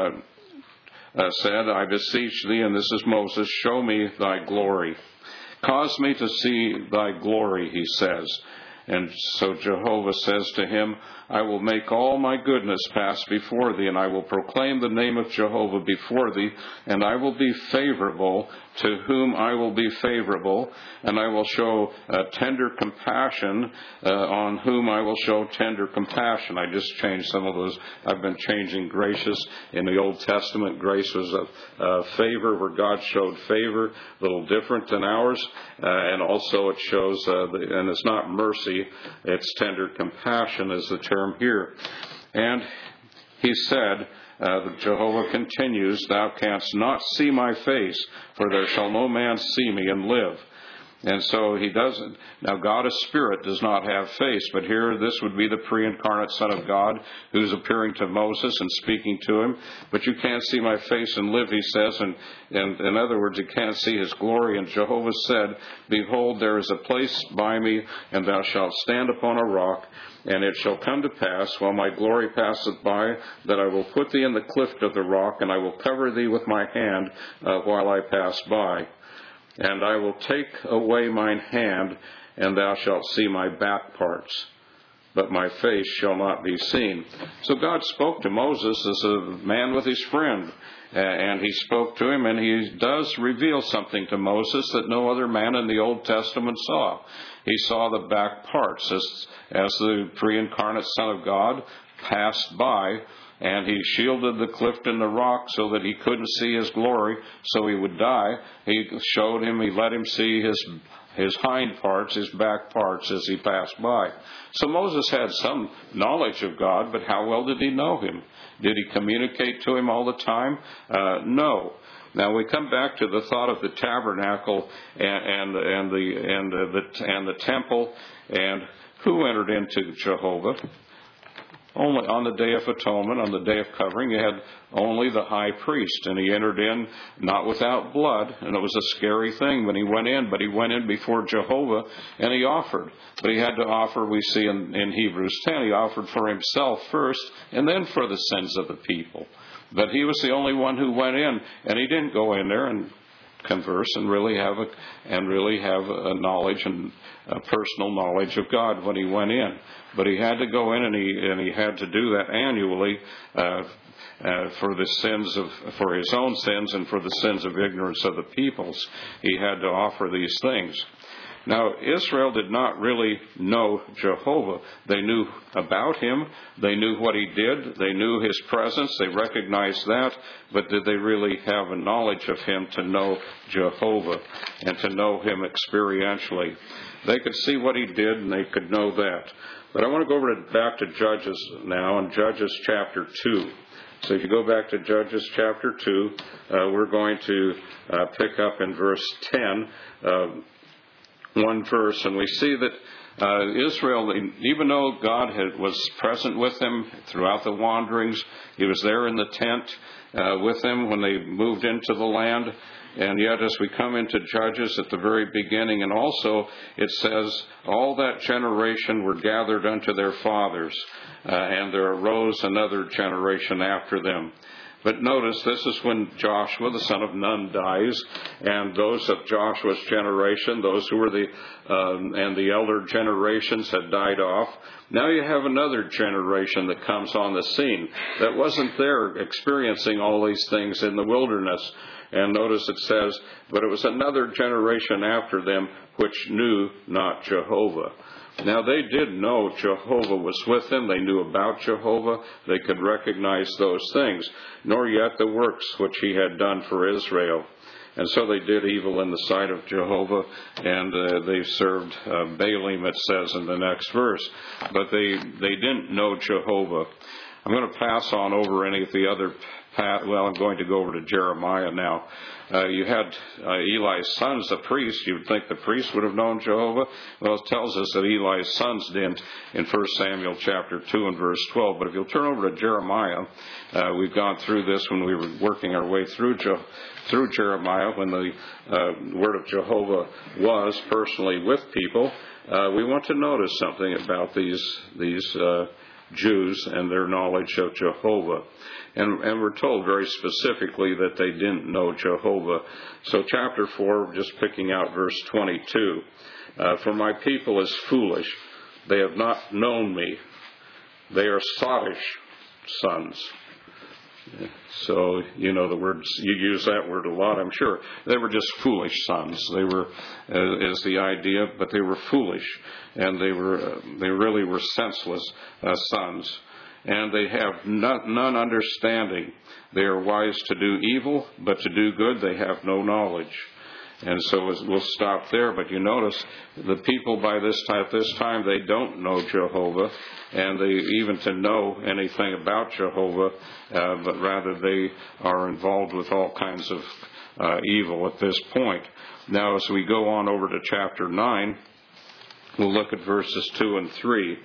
said, I beseech thee, and this is Moses, show me thy glory. Cause me to see thy glory, he says. And so Jehovah says to him, I will make all my goodness pass before thee, and I will proclaim the name of Jehovah before thee, and I will be favorable to whom I will be favorable, and I will show tender compassion on whom I will show tender compassion. I just changed some of those. I've been changing gracious. In the Old Testament, grace was a favor where God showed favor, a little different than ours, and also it shows, and it's not mercy, it's tender compassion is the term here. And he said, Jehovah continues, thou canst not see my face, for there shall no man see me and live. And so he doesn't. Now, God is spirit, does not have face, but here this would be the pre-incarnate Son of God who's appearing to Moses and speaking to him. But you can't see my face and live, he says, and in other words, you can't see his glory. And Jehovah said, behold, there is a place by me, and thou shalt stand upon a rock, and it shall come to pass, while my glory passeth by, that I will put thee in the cleft of the rock, and I will cover thee with my hand while I pass by. And I will take away mine hand, and thou shalt see my back parts, but my face shall not be seen. So God spoke to Moses as a man with his friend, and he spoke to him, and he does reveal something to Moses that no other man in the Old Testament saw. He saw the back parts as the pre-incarnate Son of God passed by, and he shielded the cliff and the rock so that he couldn't see his glory, so he would die. He showed him, he let him see his hind parts, his back parts as he passed by. So Moses had some knowledge of God, but how well did he know him? Did he communicate to him all the time? No. Now we come back to the thought of the tabernacle and the temple, and who entered into Jehovah? Only on the Day of Atonement, on the Day of Covering, you had only the high priest, and he entered in not without blood, and it was a scary thing when he went in, but he went in before Jehovah, and he offered. But he had to offer, we see in Hebrews 10, he offered for himself first, and then for the sins of the people. But he was the only one who went in, and he didn't go in there and converse and really have a knowledge and a personal knowledge of God when he went in. But he had to go in, and he had to do that annually for his own sins and for the sins of ignorance of the peoples. He had to offer these things. Now, Israel did not really know Jehovah. They knew about him. They knew what he did. They knew his presence. They recognized that. But did they really have a knowledge of him to know Jehovah and to know him experientially? They could see what he did, and they could know that. But I want to go back to Judges now, in Judges chapter 2. So if you go back to Judges chapter 2, we're going to pick up in verse 10, one verse, and we see that Israel, even though God was present with them throughout the wanderings, he was there in the tent with them when they moved into the land. And yet as we come into Judges at the very beginning, and also it says, all that generation were gathered unto their fathers, and there arose another generation after them. But notice, this is when Joshua, the son of Nun, dies, and those of Joshua's generation, those who were and the elder generations had died off. Now you have another generation that comes on the scene that wasn't there experiencing all these things in the wilderness. And notice it says, but it was another generation after them which knew not Jehovah. Now they did know Jehovah was with them. They knew about Jehovah. They could recognize those things, nor yet the works which he had done for Israel. And so they did evil in the sight of Jehovah, and they served Baalim, it says in the next verse. But they didn't know Jehovah. I'm going to pass on over any of the other I'm going to go over to Jeremiah now. You had Eli's sons, the priests. You would think the priests would have known Jehovah. Well, it tells us that Eli's sons didn't in 1 Samuel chapter 2 and verse 12. But if you'll turn over to Jeremiah, we've gone through this when we were working our way through Jeremiah, when the word of Jehovah was personally with people. We want to notice something about these Jews and their knowledge of Jehovah. And we're told very specifically that they didn't know Jehovah. So chapter 4, just picking out verse 22. For my people is foolish. They have not known me. They are sottish sons. So, you know the words, you use that word a lot, I'm sure. They were just foolish sons. They were, is the idea, but they were foolish. And they really were senseless sons. And they have none understanding. They are wise to do evil, but to do good they have no knowledge. And so we'll stop there. But you notice the people by this time, they don't know Jehovah, and they even to know anything about Jehovah, but rather they are involved with all kinds of evil at this point. Now, as we go on over to chapter 9, we'll look at verses 2 and 3.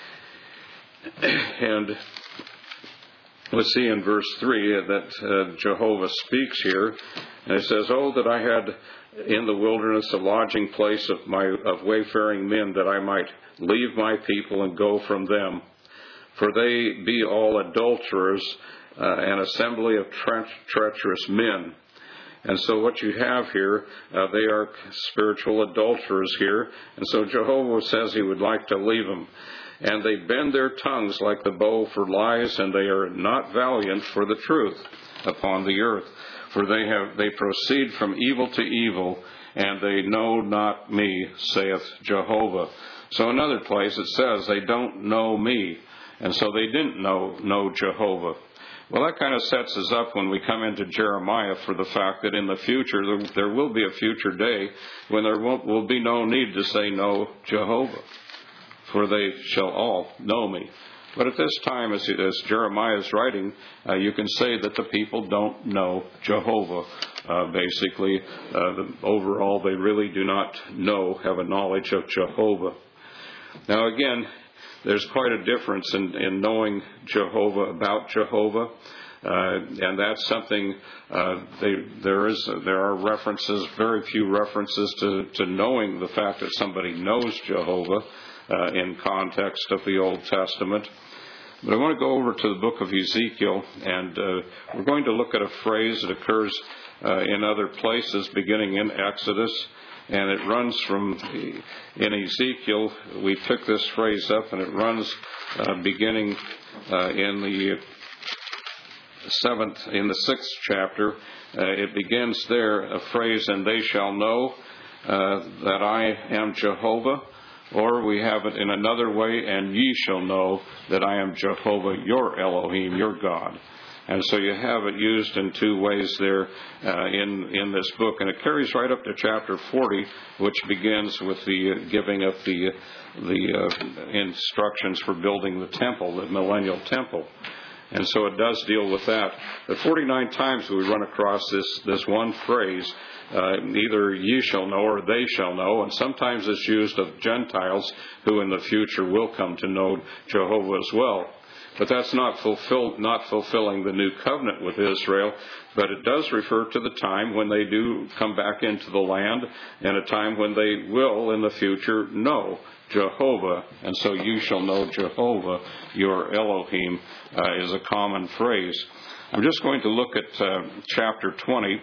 And we'll see in verse 3 that Jehovah speaks here. And it says, oh, that I had in the wilderness a lodging place of wayfaring men, that I might leave my people and go from them. For they be all adulterers, an assembly of treacherous men. And so what you have here, they are spiritual adulterers here. And so Jehovah says he would like to leave them. And they bend their tongues like the bow for lies, and they are not valiant for the truth upon the earth. For they proceed from evil to evil, and they know not me, saith Jehovah. So another place it says they don't know me, and so they didn't know Jehovah. Well, that kind of sets us up when we come into Jeremiah for the fact that in the future, there will be a future day when there will be no need to say no Jehovah, for they shall all know me. But at this time, as Jeremiah is writing, you can say that the people don't know Jehovah. Basically, overall, they really do not have a knowledge of Jehovah. Now, again, there's quite a difference in knowing Jehovah about Jehovah. And that's something, there are references, very few references to knowing the fact that somebody knows Jehovah in context of the Old Testament. But I want to go over to the book of Ezekiel, and we're going to look at a phrase that occurs in other places, beginning in Exodus. And it runs from, in Ezekiel, we took this phrase up, and it runs beginning in the 6th chapter. It begins there, a phrase, and they shall know that I am Jehovah. Or we have it in another way, and ye shall know that I am Jehovah, your Elohim, your God. And so you have it used in two ways there in this book. And it carries right up to chapter 40, which begins with the giving of the instructions for building the temple, the millennial temple. And so it does deal with that. But 49 times we run across this one phrase, either ye shall know or they shall know. And sometimes it's used of Gentiles who in the future will come to know Jehovah as well. But that's not fulfilling the new covenant with Israel, but it does refer to the time when they do come back into the land, and a time when they will in the future know Jehovah. And so you shall know Jehovah, your Elohim, is a common phrase. I'm just going to look at chapter 20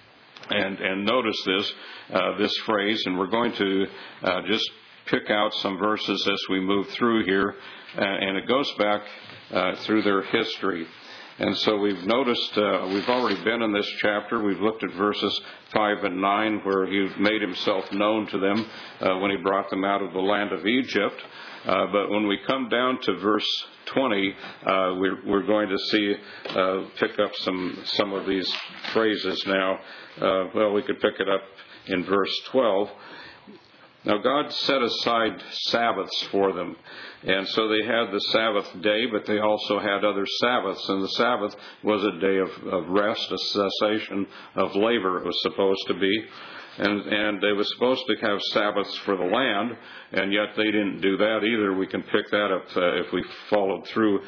and notice this phrase, and we're going to just pick out some verses as we move through here, and it goes back through their history. And so we've noticed, we've already been in this chapter. We've looked at verses 5 and 9, where he made himself known to them when he brought them out of the land of Egypt. But when we come down to verse 20, we're going to see, pick up some of these phrases now. Well, we could pick it up in verse 12. Now, God set aside Sabbaths for them. And so they had the Sabbath day, but they also had other Sabbaths. And the Sabbath was a day of rest, a cessation of labor, it was supposed to be. And they were supposed to have Sabbaths for the land, and yet they didn't do that either. We can pick that up if we followed through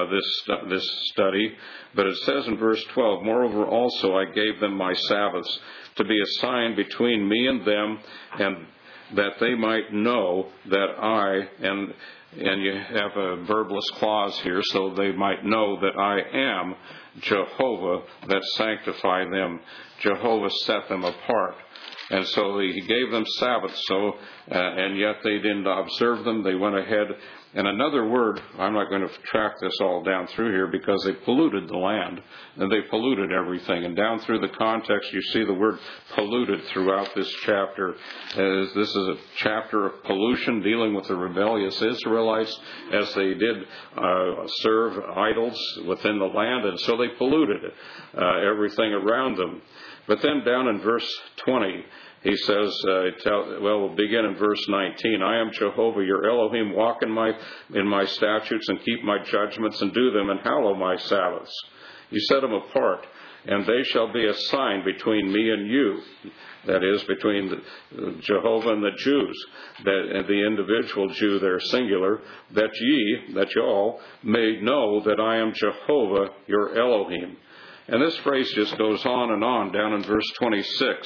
this study. But it says in verse 12, moreover also I gave them my Sabbaths to be a sign between me and them, and that they might know that I, and you have a verbless clause here, so they might know that I am Jehovah that sanctify them. Jehovah set them apart. And so he gave them Sabbaths, and yet they didn't observe them. They went ahead. And another word, I'm not going to track this all down through here because they polluted the land, and they polluted everything. And down through the context, you see the word polluted throughout this chapter. This is a chapter of pollution dealing with the rebellious Israelites as they did serve idols within the land, and so they polluted everything around them. But then down in verse 20, he says, we'll begin in verse 19. I am Jehovah, your Elohim, walk in my statutes and keep my judgments and do them and hallow my Sabbaths. You set them apart, and they shall be a sign between me and you. That is, between Jehovah and the Jews, that the individual Jew there, singular, that y'all may know that I am Jehovah, your Elohim. And this phrase just goes on and on down in verse 26.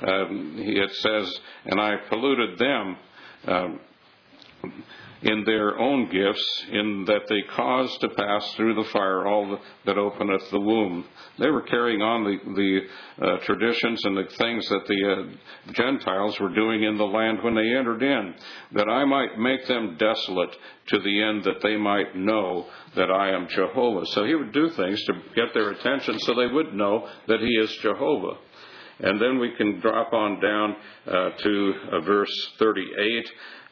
It says, and I polluted them in their own gifts, in that they caused to pass through the fire all that openeth the womb. They were carrying on the traditions and the things that the Gentiles were doing in the land when they entered in, that I might make them desolate to the end that they might know that I am Jehovah. So he would do things to get their attention so they would know that he is Jehovah. And then we can drop on down to verse 38.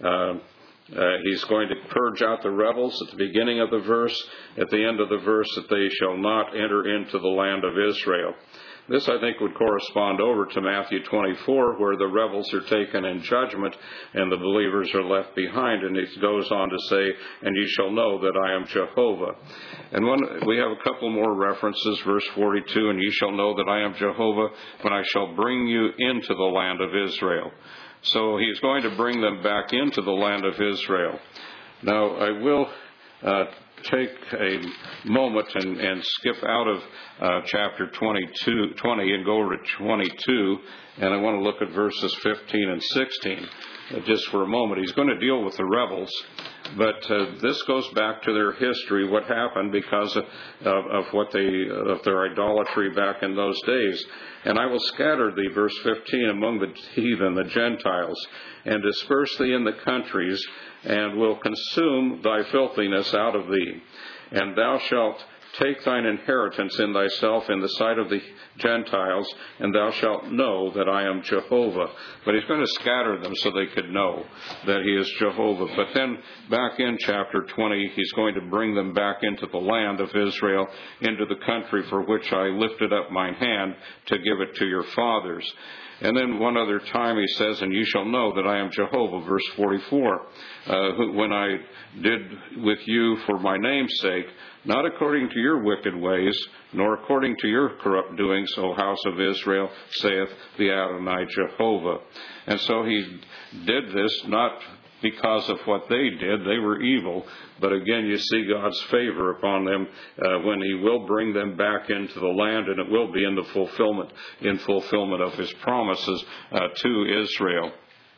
He's going to purge out the rebels at the beginning of the verse. At the end of the verse, that they shall not enter into the land of Israel. This, I think, would correspond over to Matthew 24, where the rebels are taken in judgment and the believers are left behind. And it goes on to say, and ye shall know that I am Jehovah. And we have a couple more references, verse 42, and ye shall know that I am Jehovah when I shall bring you into the land of Israel. So he's going to bring them back into the land of Israel. Now, I will take a moment and skip out of chapter 20 and go over to 22, and I want to look at verses 15 and 16 just for a moment. He's going to deal with the rebels, But this goes back to their history, what happened because of their idolatry back in those days. And I will scatter thee, verse 15, among the heathen, the Gentiles, and disperse thee in the countries, and will consume thy filthiness out of thee. And thou shalt take thine inheritance in thyself in the sight of the Gentiles, and thou shalt know that I am Jehovah. But he's going to scatter them so they could know that he is Jehovah. But then back in chapter 20, he's going to bring them back into the land of Israel, into the country for which I lifted up mine hand to give it to your fathers. And then one other time he says, and you shall know that I am Jehovah, verse 44, when I did with you for my name's sake, not according to your wicked ways, nor according to your corrupt doings, O house of Israel, saith the Adonai Jehovah. And so he did this not because of what they did. They were evil. But again, you see God's favor upon them when he will bring them back into the land, and it will be in fulfillment of his promises to Israel.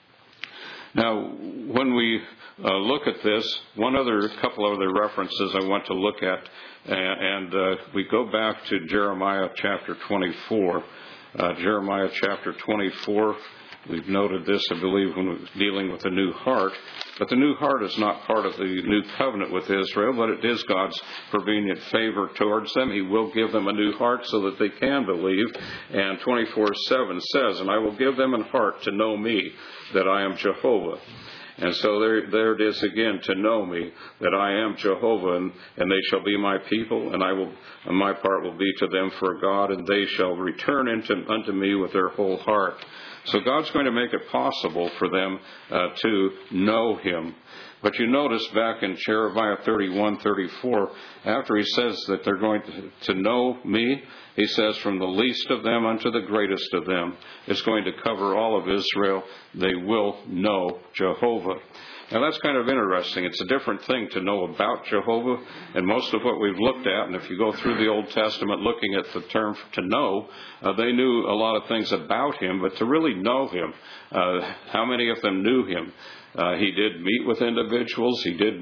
Now, when we look at this, couple other references I want to look at, and we go back to Jeremiah chapter 24. Jeremiah chapter 24, we've noted this, I believe, when we're dealing with the new heart. But the new heart is not part of the new covenant with Israel, but it is God's prevenient favor towards them. He will give them a new heart so that they can believe. And 24:7 says, and I will give them a heart to know me, that I am Jehovah. And so there it is again, to know me, that I am Jehovah, and they shall be my people, and my part will be to them for God, and they shall return unto me with their whole heart. So God's going to make it possible for them to know him. But you notice back in Jeremiah 31:34, after he says that they're going to know me, he says, from the least of them unto the greatest of them. It's going to cover all of Israel. They will know Jehovah. Now that's kind of interesting. It's a different thing to know about Jehovah, and most of what we've looked at, and if you go through the Old Testament looking at the term to know, they knew a lot of things about him, but to really know him, how many of them knew him? He did meet with individuals.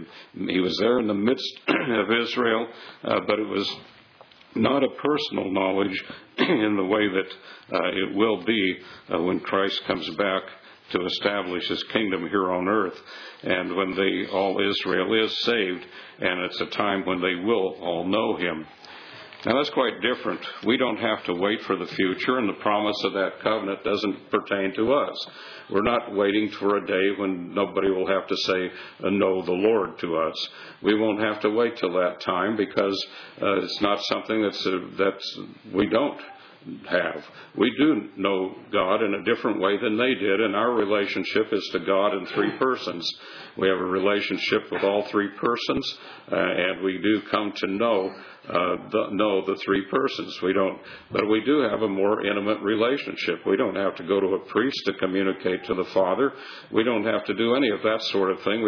He was there in the midst of Israel, but it was not a personal knowledge in the way that it will be when Christ comes back to establish his kingdom here on earth, and when all Israel is saved, and it's a time when they will all know him. Now that's quite different. We don't have to wait for the future, and the promise of that covenant doesn't pertain to us. We're not waiting for a day when nobody will have to say, know the Lord to us. We won't have to wait till that time, because it's not something that's we don't have. We do know God in a different way than they did, and our relationship is to God in three persons. We have a relationship with all three persons, and we do come to know the three persons. But we do have a more intimate relationship. We don't have to go to a priest to communicate to the Father. We don't have to do any of that sort of thing.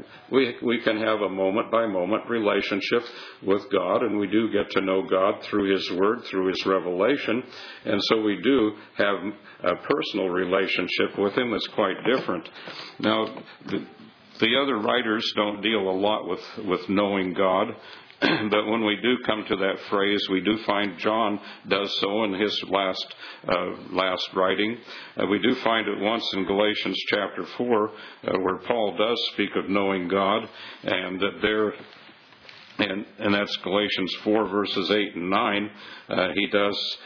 We can have a moment by moment relationship with God, and we do get to know God through his word, through his revelation, and so we do have a personal relationship with him that's quite different. Now, the other writers don't deal a lot with knowing God, but when we do come to that phrase, we do find John does so in his last writing. We do find it once in Galatians chapter 4, where Paul does speak of knowing God, and that there, and that's Galatians 4 verses 8 and 9. He does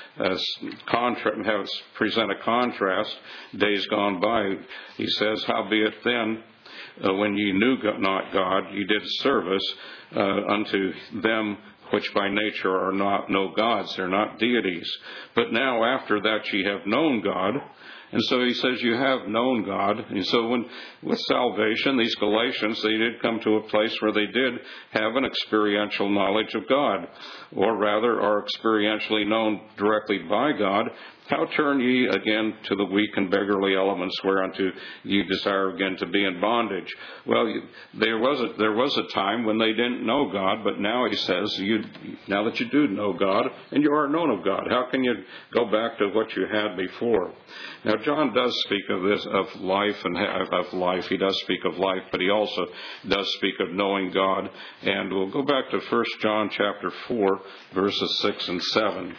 present a contrast. Days gone by, he says, howbeit then, when ye knew not God, ye did service unto them which by nature are not no gods, they're not deities. But now after that ye have known God. And so he says you have known God. And so with salvation, these Galatians, they did come to a place where they did have an experiential knowledge of God, or rather are experientially known directly by God. How turn ye again to the weak and beggarly elements whereunto ye desire again to be in bondage? Well, there was a time when they didn't know God, but now he says, now that you do know God, and you are known of God, how can you go back to what you had before? Now, John does speak of this, of life and of life. He does speak of life, but he also does speak of knowing God. And we'll go back to 1 John chapter 4, verses 6 and 7.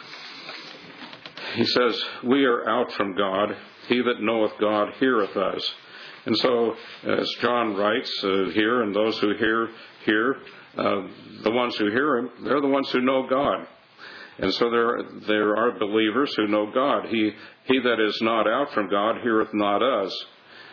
He says, "We are out from God. He that knoweth God heareth us." And so, as John writes here, and those who hear, the ones who hear him, they're the ones who know God. And so there are believers who know God. He that is not out from God heareth not us.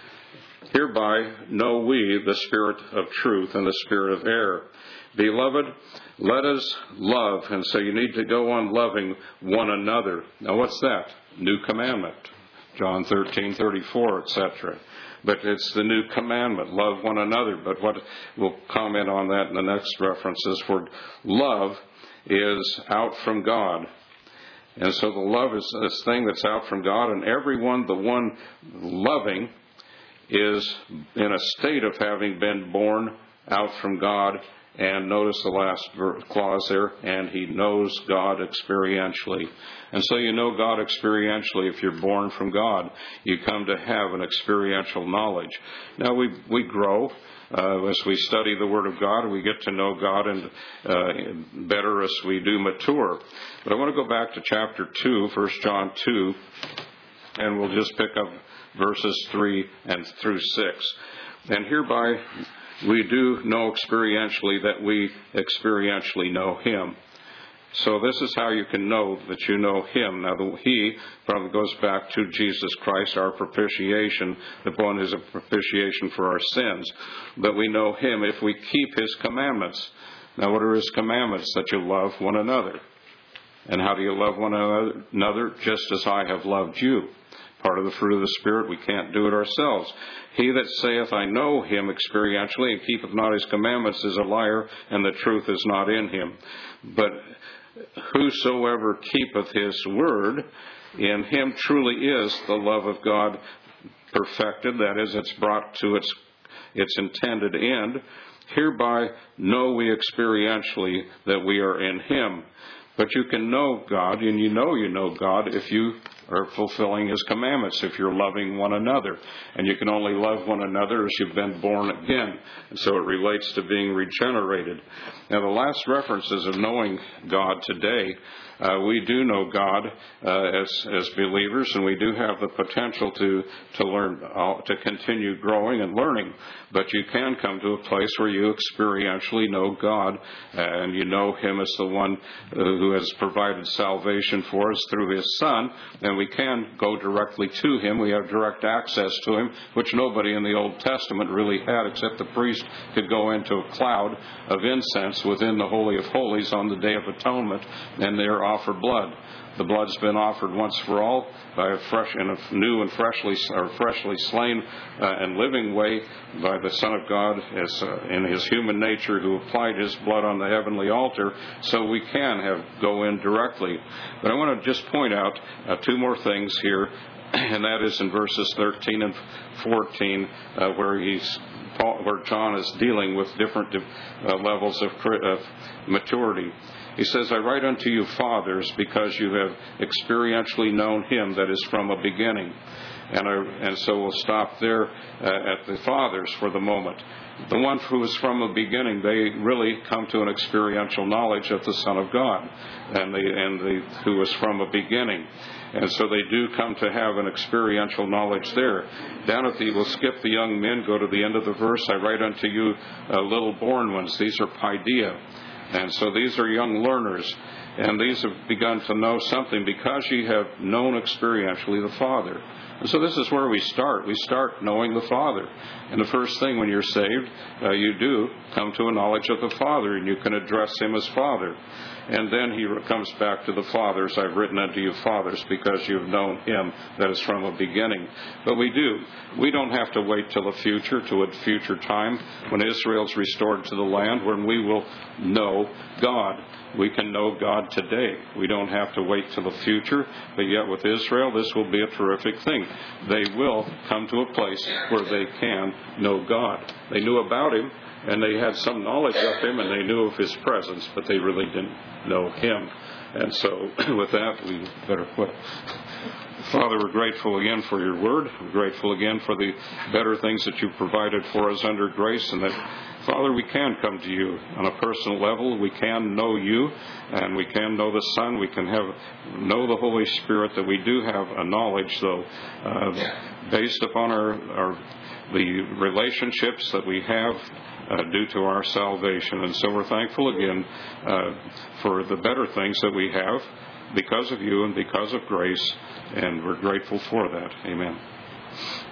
Hereby know we the spirit of truth and the spirit of error. Beloved, let us love. And so you need to go on loving one another. Now what's that? New commandment. John 13:34, etc. But it's the new commandment, love one another. But what we'll comment on that in the next references, for love is out from God. And so the love is this thing that's out from God, and everyone, the one loving, is in a state of having been born out from God. And notice the last clause there, and he knows God experientially. And so you know God experientially if you're born from God. You come to have an experiential knowledge. Now we grow as we study the Word of God, and we get to know God and better as we do mature. But I want to go back to chapter 2, 1 John 2, and we'll just pick up verses 3 and through 6. And hereby we do know experientially that we experientially know Him. So this is how you can know that you know Him. Now, He probably goes back to Jesus Christ, our propitiation. The one is a propitiation for our sins. But we know Him if we keep His commandments. Now, what are His commandments? That you love one another. And how do you love one another? Just as I have loved you. Part of the fruit of the Spirit, we can't do it ourselves. He that saith, I know Him experientially, and keepeth not His commandments, is a liar, and the truth is not in him. But whosoever keepeth His word, in him truly is the love of God perfected. That is, it's brought to its intended end. Hereby know we experientially that we are in Him. But you can know God, and you know God if you are fulfilling His commandments, if you're loving one another. And you can only love one another as you've been born again. And so it relates to being regenerated. Now, the last references of knowing God today, we do know God as believers, and we do have the potential to learn, to continue growing and learning. But you can come to a place where you experientially know God, and you know Him as the one who has provided salvation for us through His Son, and we can go directly to Him. We have direct access to Him, which nobody in the Old Testament really had, except the priest could go into a cloud of incense within the Holy of Holies on the Day of Atonement, and there offer blood. The blood's been offered once for all by a new and freshly slain and living way by the Son of God as in His human nature, who applied His blood on the heavenly altar, so we can go in directly. But I want to just point out two more things here, and that is in verses 13 and 14, where John is dealing with different levels of maturity. He says, I write unto you, fathers, because you have experientially known Him that is from a beginning. And so we'll stop there at the fathers for the moment. The one who is from the beginning, they really come to an experiential knowledge of the Son of God, who is from a beginning. And so they do come to have an experiential knowledge there. Down at we'll skip the young men, go to the end of the verse. I write unto you, little born ones. These are paideia. And so these are young learners, and these have begun to know something because ye have known experientially the Father. And so this is where we start. We start knowing the Father. And the first thing when you're saved, you do come to a knowledge of the Father, and you can address Him as Father. And then He comes back to the fathers. I've written unto you, fathers, because you've known Him that is from a beginning. But we do. We don't have to wait till the future, to a future time when Israel's restored to the land, when we will know God. We can know God today. We don't have to wait till the future. But yet with Israel, this will be a terrific thing. They will come to a place where they can know God. They knew about Him, and they had some knowledge of Him, and they knew of His presence, but they really didn't know Him. And so with that, we better quit. Father, we're grateful again for your word. We're grateful again for the better things that you've provided for us under grace, and that, Father, we can come to you on a personal level. We can know you, and we can know the Son. We can know the Holy Spirit, that we do have a knowledge, though, based upon the relationships that we have due to our salvation. And so we're thankful again for the better things that we have because of you and because of grace, and we're grateful for that. Amen.